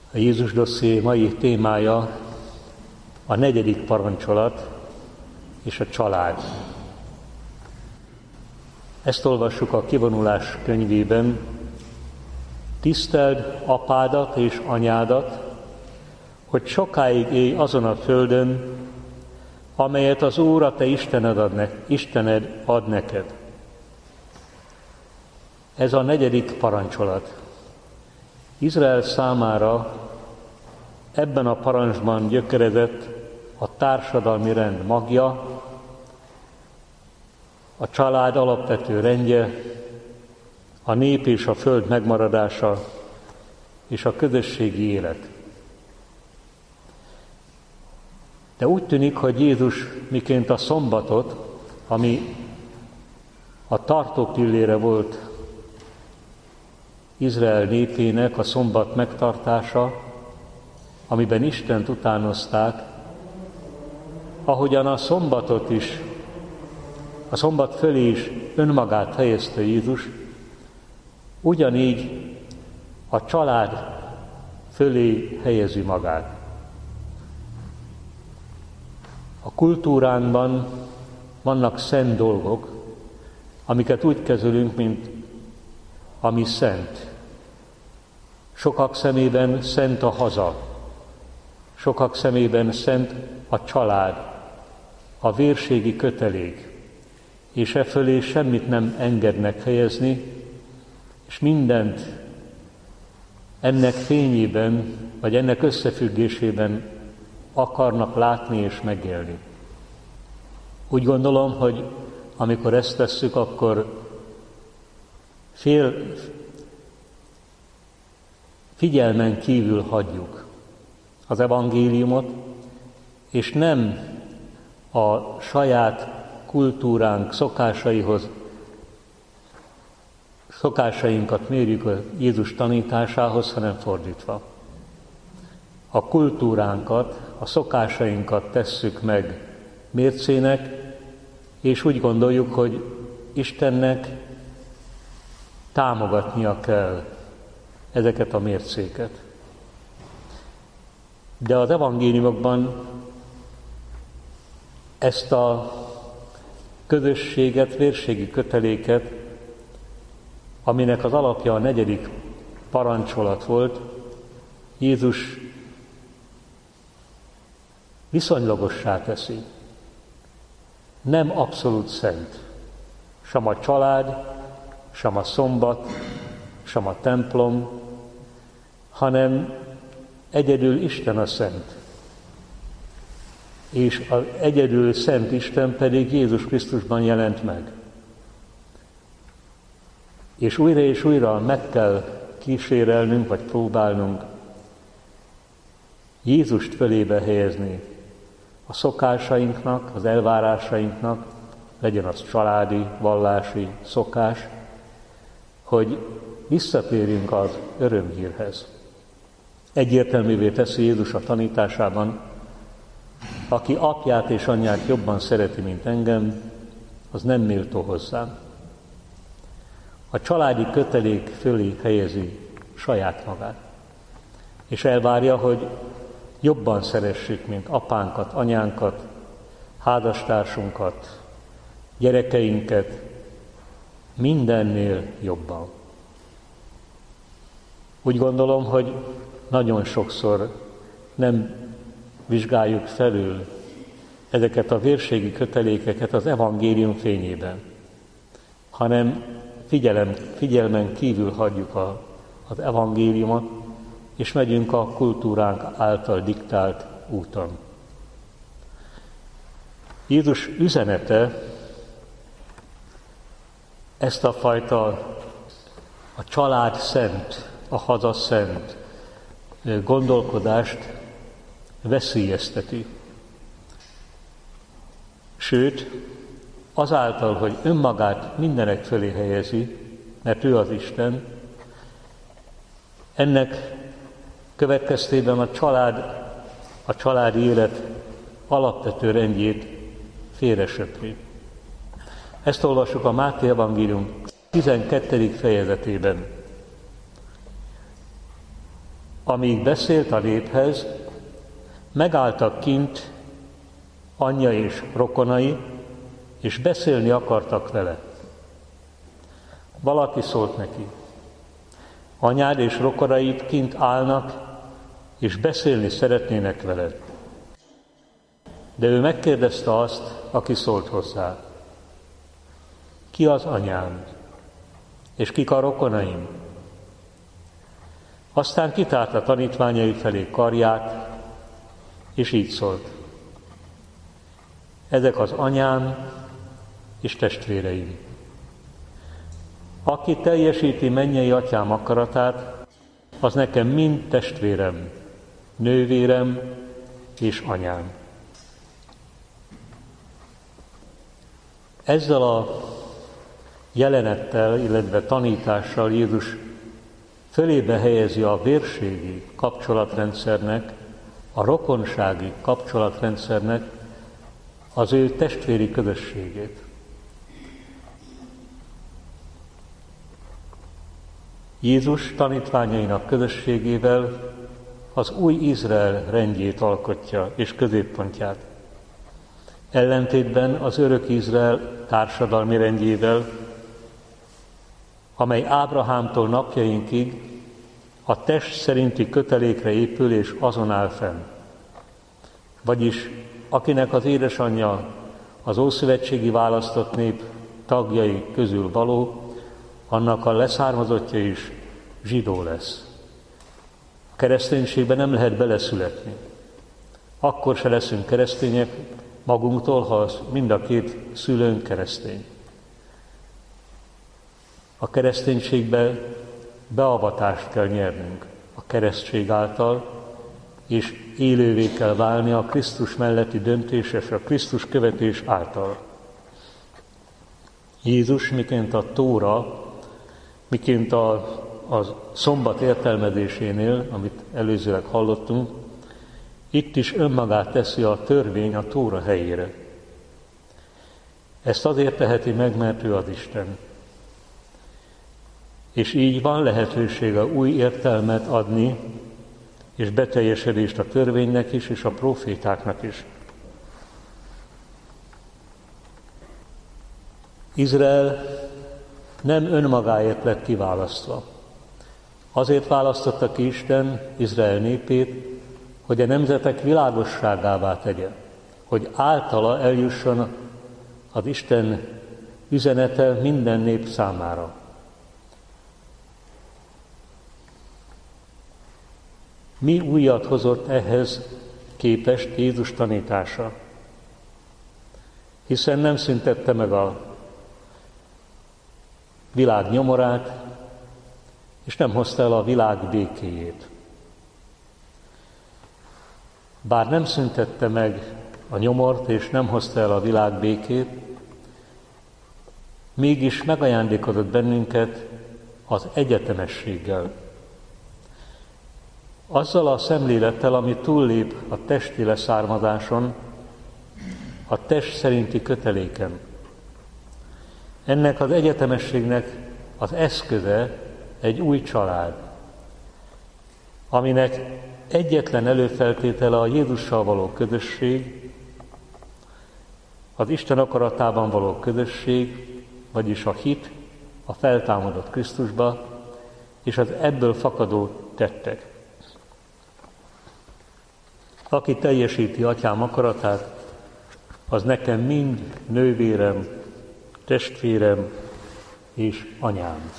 A Jézus dosszié mai témája a 4. parancsolat és a család. Ezt olvassuk a Kivonulás könyvében. Tiszteld apádat és anyádat, hogy sokáig élj azon a földön, amelyet az Úr, a te Istened ad neked. Ez a 4. parancsolat. Izrael számára ebben a parancsban gyökerezett a társadalmi rend magja, a család alapvető rendje, a nép és a föld megmaradása és a közösségi élet. De úgy tűnik, hogy Jézus miként a szombatot, ami a tartópillére volt Izrael népének, a szombat megtartása, amiben Istent utánozták, ahogyan a szombatot is, a szombat fölé is önmagát helyezte Jézus, ugyanígy a család fölé helyezi magát. A kultúránkban vannak szent dolgok, amiket úgy kezelünk, mint ami szent. Sokak szemében szent a haza, sokak szemében szent a család, a vérségi kötelék, és e fölé semmit nem engednek helyezni, és mindent ennek fényében, vagy ennek összefüggésében akarnak látni és megélni. Úgy gondolom, hogy amikor ezt tesszük, akkor figyelmen kívül hagyjuk az evangéliumot, és nem a saját kultúránk szokásainkat mérjük a Jézus tanításához, hanem fordítva. A kultúránkat, a szokásainkat tesszük meg mércének, és úgy gondoljuk, hogy Istennek támogatnia kell ezeket a mércéket. De az evangéliumokban ezt a közösséget, vérségi köteléket, aminek az alapja a 4. parancsolat volt, Jézus viszonylagossá teszi. Nem abszolút szent. Sem a család, sem a szombat, sem a templom, hanem egyedül Isten a szent. És az egyedül szent Isten pedig Jézus Krisztusban jelent meg. És újra meg kell kísérelnünk, vagy próbálnunk Jézust fölébe helyezni a szokásainknak, az elvárásainknak, legyen az családi, vallási szokás, hogy visszatérjünk az örömhírhez. Egyértelművé teszi Jézus a tanításában, aki apját és anyját jobban szereti, mint engem, az nem méltó hozzám. A családi kötelék fölé helyezi saját magát, és elvárja, hogy jobban szeressük, mint apánkat, anyánkat, házastársunkat, gyerekeinket, mindennél jobban. Úgy gondolom, hogy nagyon sokszor nem vizsgáljuk felül ezeket a vérségi kötelékeket az evangélium fényében, hanem figyelmen kívül hagyjuk az evangéliumot, és megyünk a kultúránk által diktált úton. Jézus üzenete ezt a fajta a család szent, a haza szent gondolkodást veszélyezteti. Sőt, azáltal, hogy önmagát mindenek fölé helyezi, mert ő az Isten, ennek következtében a családi élet alapvető rendjét félresöpri. Ezt olvassuk a Máté evangélium 12. fejezetében. amíg beszélt a néphez, megálltak kint anyja és rokonai, és beszélni akartak vele. Valaki szólt neki: anyád és rokonaid kint állnak, és beszélni szeretnének veled. De ő megkérdezte azt, aki szólt hozzá: ki az anyám, és kik a rokonaim? Aztán kitárta tanítványai felé karját, és így szólt: ezek az anyám és testvéreim. Aki teljesíti mennyei atyám akaratát, az nekem mind testvérem, nővérem és anyám. Ezzel a jelenettel, illetve tanítással Jézus fölébe helyezi a vérségi kapcsolatrendszernek, a rokonsági kapcsolatrendszernek az ő testvéri közösségét. Jézus tanítványainak közösségével az új Izrael rendjét alkotja és középpontját. Ellentétben az örök Izrael társadalmi rendjével, amely Ábrahámtól napjainkig a test szerinti kötelékre épül és azon áll fenn. Vagyis akinek az édesanyja az ószövetségi választott nép tagjai közül való, annak a leszármazottja is zsidó lesz. A kereszténységben nem lehet beleszületni. Akkor se leszünk keresztények magunktól, ha mind a két szülőnk keresztény. A kereszténységbe beavatást kell nyernünk a keresztség által, és élővé kell válni a Krisztus melletti döntés és a Krisztus követés által. Jézus, miként a Tóra, miként a szombat értelmezésénél, amit előzőleg hallottunk, itt is önmagát teszi a törvény a Tóra helyére. Ezt azért teheti meg, mert ő az Isten. És így van lehetősége új értelmet adni, és beteljesedést a törvénynek is, és a profétáknak is. Izrael nem önmagáért lett kiválasztva. Azért választotta ki Isten Izrael népét, hogy a nemzetek világosságává tegye, hogy általa eljusson az Isten üzenete minden nép számára. Mi újat hozott ehhez képest Jézus tanítása? Hiszen nem szüntette meg a világ nyomorát, és nem hozta el a világ békéjét. Bár nem szüntette meg a nyomort, és nem hozta el a világ békét, mégis megajándékozott bennünket az egyetemességgel. Azzal a szemlélettel, ami túllép a testi leszármazáson, a test szerinti köteléken. Ennek az egyetemességnek az eszköze egy új család, aminek egyetlen előfeltétele a Jézussal való közösség, az Isten akaratában való közösség, vagyis a hit a feltámadott Krisztusba, és az ebből fakadó tettek. Aki teljesíti atyám akaratát, az nekem mind nővérem, testvérem és anyám.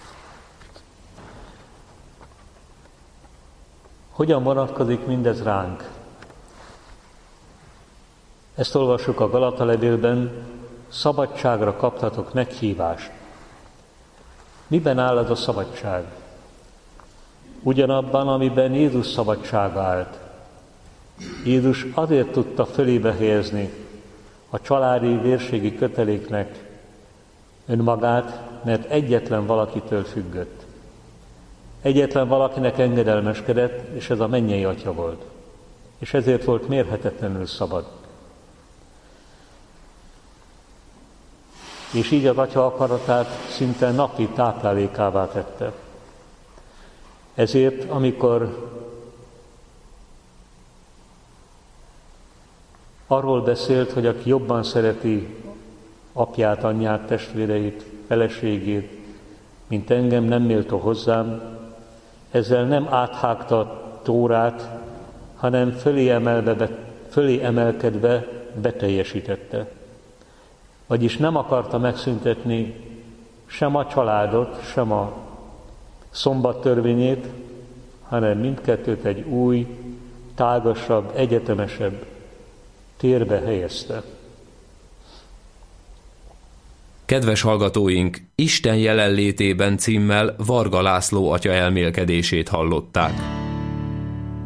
Hogyan vonatkozik mindez ránk? Ezt olvassuk a Galata levélben, szabadságra kaptatok meghívást. Miben áll ez a szabadság? Ugyanabban, amiben Jézus szabadsága állt. Jézus azért tudta fölébe helyezni a családi vérségi köteléknek önmagát, mert egyetlen valakitől függött. Egyetlen valakinek engedelmeskedett, és ez a mennyei Atya volt. És ezért volt mérhetetlenül szabad. És így az Atya akaratát szinte napi táplálékává tette. Ezért, amikor arról beszélt, hogy aki jobban szereti apját, anyját, testvéreit, feleségét, mint engem, nem méltó hozzám, ezzel nem áthágta a Tórát, hanem fölé emelkedve beteljesítette. Vagyis nem akarta megszüntetni sem a családot, sem a szombat törvényét, hanem mindkettőt egy új, tágasabb, egyetemesebb térbe helyezte. Kedves hallgatóink, Isten jelenlétében címmel Varga László atya elmélkedését hallották.